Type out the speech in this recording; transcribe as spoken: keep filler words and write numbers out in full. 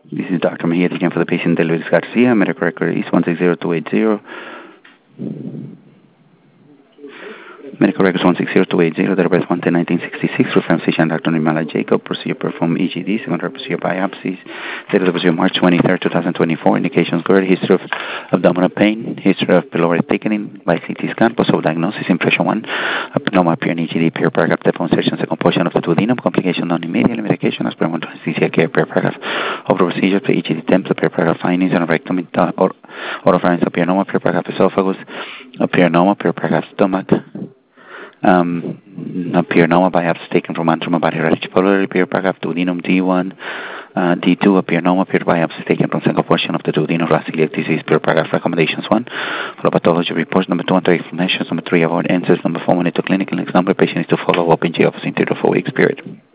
This is Doctor Mejia again for the patient Luis Garcia. Medical record is one six zero two eight zero. Medical records one six zero two eight zero. Date of birth one ten nineteen sixty-six. Reference physician Doctor Nimala Jacob. Procedure performed E G D. Secondary procedure biopsies. Date of the procedure March twenty-third, twenty twenty-four. Indications good. History of abdominal pain. History of pylori thickening by C T scan. Possible diagnosis. Impression one. Abnormal appear in E G D. Pure paragraph. Demonstration. Second portion of the duodenum. Complication non immediate. Medication. Experimental anesthesia care. Pure paragraph. Of the procedure. The E G D temps. Pure paragraph findings. And rectum. Or oropharynx. Appear normal. Pure paragraph esophagus. Appear normal. Pure paragraph stomach. Um, appear normal biopsy taken from antrum body radish pylori. Pure paragraph duodenum D one. Uh, D two appear normal. Pure biopsy taken from single portion of the duodenum of celiac disease. Pure paragraph recommendations one. For pathology reports number two and three explanations. Number three avoid answers. Number four monitor clinical. Next number patient is to follow up in G office in three to four weeks period.